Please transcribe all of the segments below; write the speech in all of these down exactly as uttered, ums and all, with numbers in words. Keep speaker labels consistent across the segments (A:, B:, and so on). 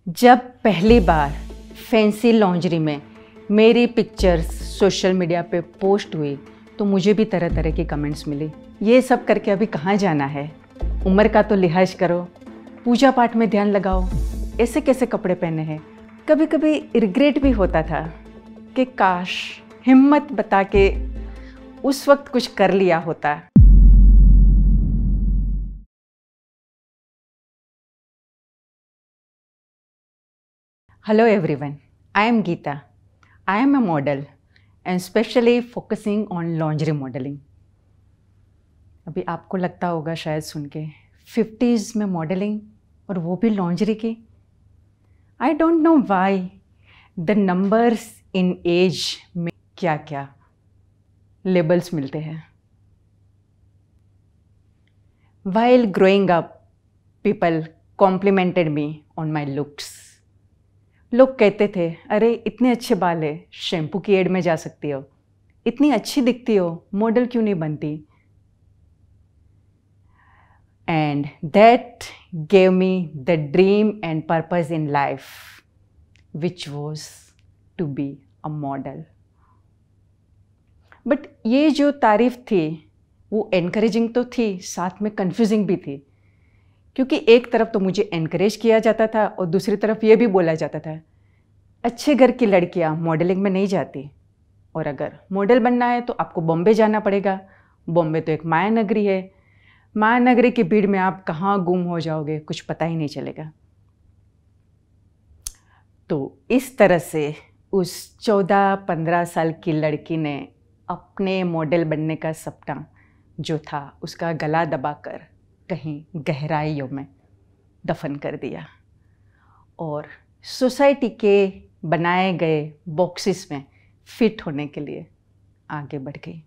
A: जब पहली बार fancy lingerie में मेरी पिक्चर्स सोशल मीडिया पे पोस्ट हुई तो मुझे भी तरह तरह की कमेंट्स मिली। ये सब करके अभी कहाँ जाना है, उम्र का तो लिहाज करो, पूजा पाठ में ध्यान लगाओ, ऐसे कैसे कपड़े पहने हैं। कभी कभी रिग्रेट भी होता था कि काश हिम्मत बता के उस वक्त कुछ कर लिया होता। Hello everyone, I am Geeta. I am a model and specially focusing on lingerie modeling. अभी आपको लगता होगा शायद सुन के फिफ्टीज़ में मॉडलिंग और वो भी लॉन्जरी की। I don't know why the numbers in age में क्या क्या लेबल्स मिलते हैं। While growing up, people complimented me on my looks. लोग कहते थे, अरे इतने अच्छे बाल है, शैम्पू की एड में जा सकती हो, इतनी अच्छी दिखती हो, मॉडल क्यों नहीं बनती। And that gave me the dream and purpose in life which was to be a model. But ये जो तारीफ थी वो एनकरेजिंग तो थी, साथ में कन्फ्यूजिंग भी थी, क्योंकि एक तरफ तो मुझे एनकरेज किया जाता था और दूसरी तरफ ये भी बोला जाता था अच्छे घर की लड़कियां मॉडलिंग में नहीं जाती, और अगर मॉडल बनना है तो आपको बॉम्बे जाना पड़ेगा। बॉम्बे तो एक माया नगरी है, माया नगरी की भीड़ में आप कहाँ गुम हो जाओगे कुछ पता ही नहीं चलेगा। तो इस तरह से उस चौदह पंद्रह साल की लड़की ने अपने मॉडल बनने का सपना जो था उसका गला दबाकर कहीं गहराइयों में दफन कर दिया और सोसाइटी के बनाए गए बॉक्सेस में फिट होने के लिए आगे बढ़ गई।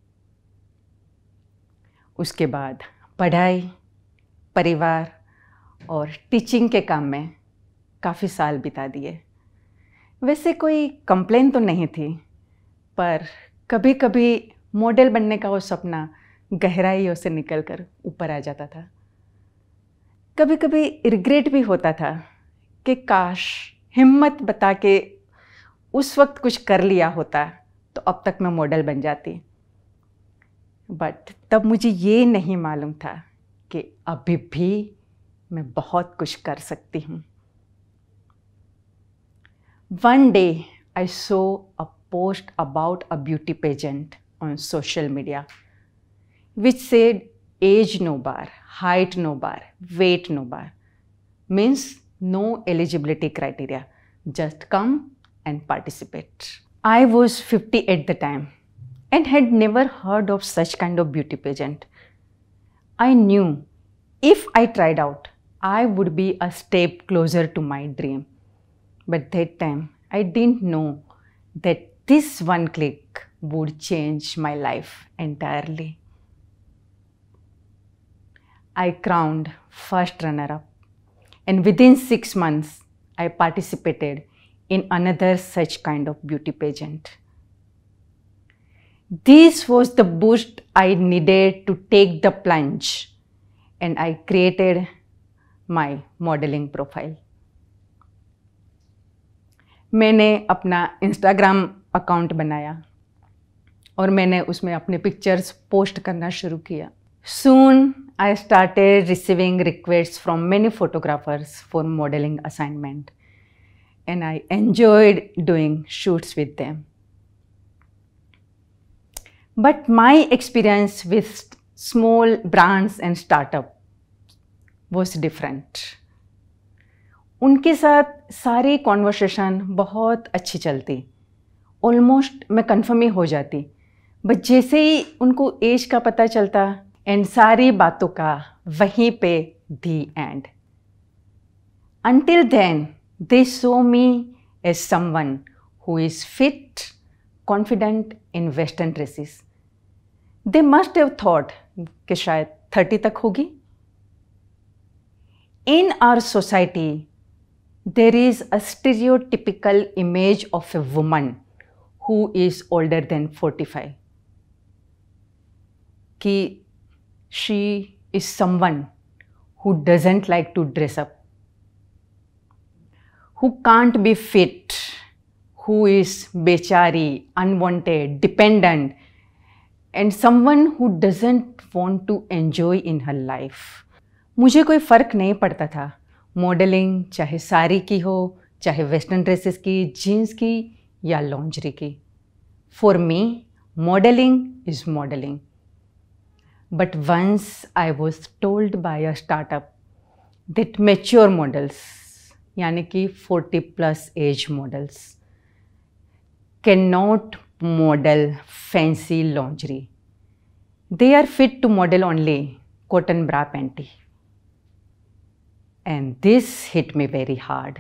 A: उसके बाद पढ़ाई, परिवार और टीचिंग के काम में काफ़ी साल बिता दिए। वैसे कोई कंप्लेन तो नहीं थी, पर कभी कभी मॉडल बनने का वो सपना गहराइयों से निकलकर ऊपर आ जाता था। कभी कभी रिग्रेट भी होता था कि काश हिम्मत बता के उस वक्त कुछ कर लिया होता तो अब तक मैं मॉडल बन जाती। बट तब मुझे ये नहीं मालूम था कि अभी भी मैं बहुत कुछ कर सकती हूँ। One day I saw a post about a beauty pageant on social media which said age no bar, height no bar, weight no bar, means no eligibility criteria, just come and participate. I was fifty at the time and had never heard of such kind of beauty pageant. I knew if I tried out, I would be a step closer to my dream. But that time, I didn't know that this one click would change my life entirely. I crowned first runner-up, and within six months, I participated in another such kind of beauty pageant. This was the boost I needed to take the plunge, and I created my modeling profile. मैंने अपना Instagram account बनाया और मैंने उसमें अपने pictures post करना शुरू किया। Soon, I started receiving requests from many photographers for modeling assignment, and I enjoyed doing shoots with them. But my experience with small brands and startup was different. उनके साथ सारी कॉन्वर्सेशन बहुत अच्छी चलती, almost मैं कन्फर्म ही हो जाती, but जैसे ही उनको एज का पता चलता एंड सारी बातों का वहीं पे the end. Until then, they saw me as someone who is fit, confident in western dresses. They must have thought कि शायद थर्टी तक होगी। In our society, there is a stereotypical image of a woman who is older than forty-five. कि she is someone who doesn't like to dress up. who can't be fit, who is bechari, unwanted, dependent, and someone who doesn't want to enjoy in her life. मुझे कोई फ़र्क नहीं पड़ता था modelling चाहे साड़ी की हो, चाहे वेस्टर्न ड्रेसेस की, जीन्स की या लॉन्जरी की. For me modeling is modeling. But once I was told by a startup that mature models यानी कि forty plus age models can not model fancy lingerie. They are fit to model only cotton bra panty. And this hit me very hard.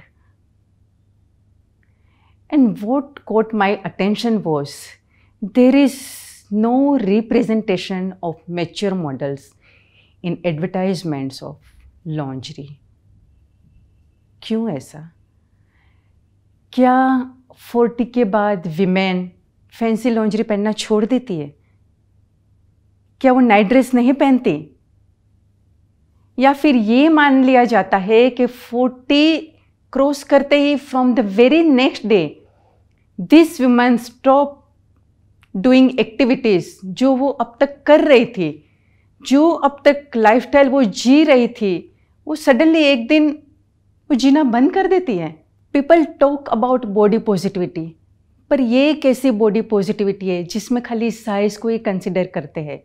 A: And what caught my attention was there is no representation of mature models in advertisements of lingerie. क्यों ऐसा? क्या forty के बाद women fancy lingerie पहनना छोड़ देती है? क्या वो नाइट ड्रेस नहीं पहनती? या फिर ये मान लिया जाता है कि फोर्टी क्रॉस करते ही from the very next day this woman stop doing activities जो वो अब तक कर रही थी, जो अब तक लाइफस्टाइल वो जी रही थी, वो सडनली एक दिन वो जीना बंद कर देती है. People talk about body positivity, पर ये कैसी बॉडी पॉजिटिविटी है जिसमें खाली साइज को ही कंसिडर करते हैं.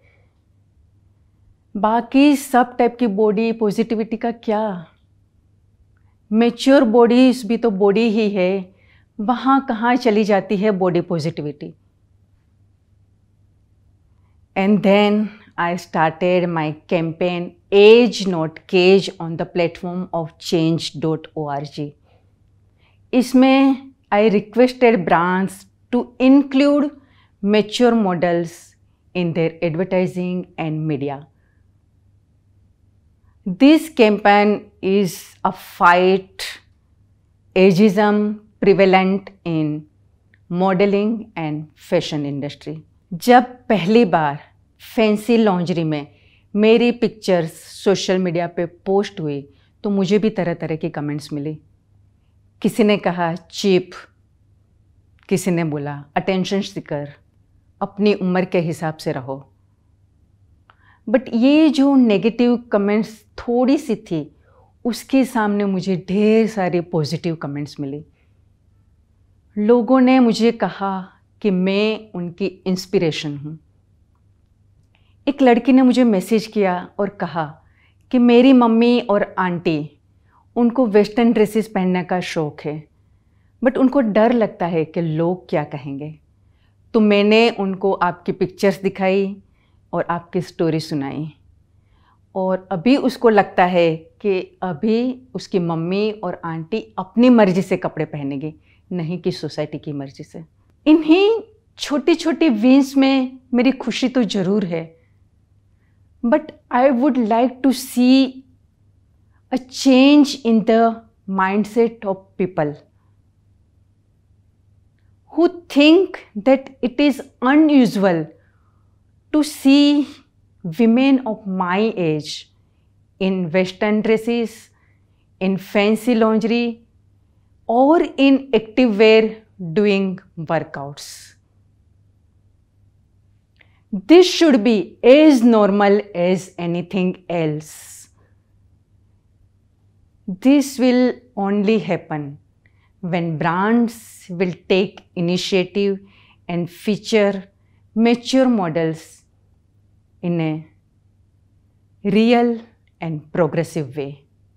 A: बाकी सब टाइप की बॉडी पॉजिटिविटी का क्या? मैच्योर बॉडीज भी तो बॉडी ही है, वहाँ कहाँ चली जाती है body positivity? And then I started my campaign age not cage on the platform of change dot O R G. इसमें I requested brands to include mature models in their advertising and media. This campaign is a fight ageism prevalent in modeling and fashion industry. जब पहली बार fancy lingerie में मेरी pictures social media पे post हुई तो मुझे भी तरह तरह की कमेंट्स मिली. किसी ने कहा चीप, किसी ने बोला अटेंशन सीकर, अपनी उम्र के हिसाब से रहो. बट ये जो नेगेटिव कमेंट्स थोड़ी सी थी उसके सामने मुझे ढेर सारे पॉजिटिव कमेंट्स मिले. लोगों ने मुझे कहा कि मैं उनकी इंस्पिरेशन हूँ. एक लड़की ने मुझे मैसेज किया और कहा कि मेरी मम्मी और आंटी उनको वेस्टर्न ड्रेसेस पहनने का शौक़ है, बट उनको डर लगता है कि लोग क्या कहेंगे. तो मैंने उनको आपकी पिक्चर्स दिखाई और आपकी स्टोरी सुनाई, और अभी उसको लगता है कि अभी उसकी मम्मी और आंटी अपनी मर्ज़ी से कपड़े पहनेंगी, नहीं कि सोसाइटी की मर्ज़ी से. इन्हीं छोटी छोटी विन्स में मेरी खुशी तो ज़रूर है, but I would like to see a change in the mindset of people who think that it is unusual to see women of my age in western dresses, in fancy lingerie, or in active wear doing workouts. This should be as normal as anything else. This will only happen when brands will take initiative and feature mature models in a real and progressive way.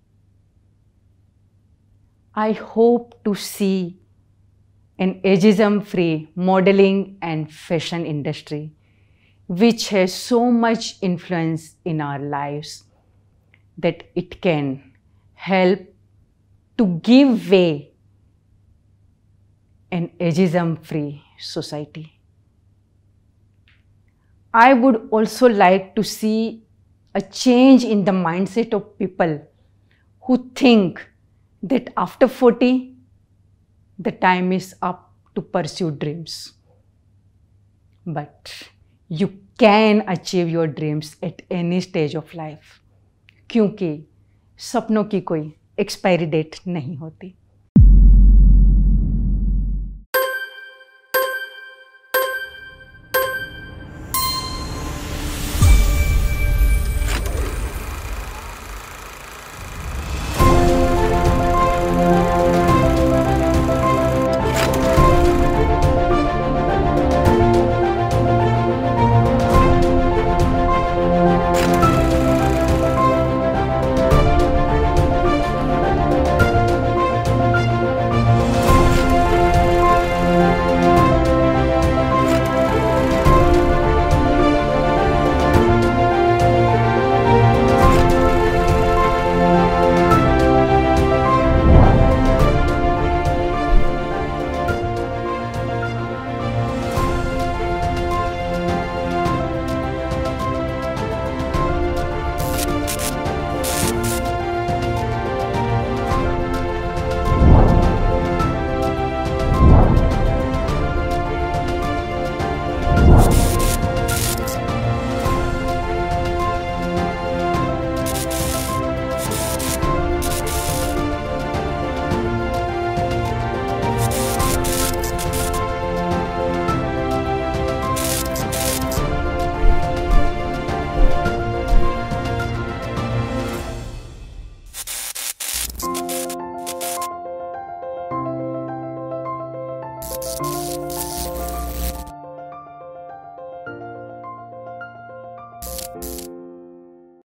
A: I hope to see an ageism-free modeling and fashion industry which has so much influence in our lives that it can help to give way an ageism-free society. I would also like to see a change in the mindset of people who think that after forty, the time is up to pursue dreams. But you can achieve your dreams at any stage of life, क्योंकि सपनों की कोई expiry date नहीं होती.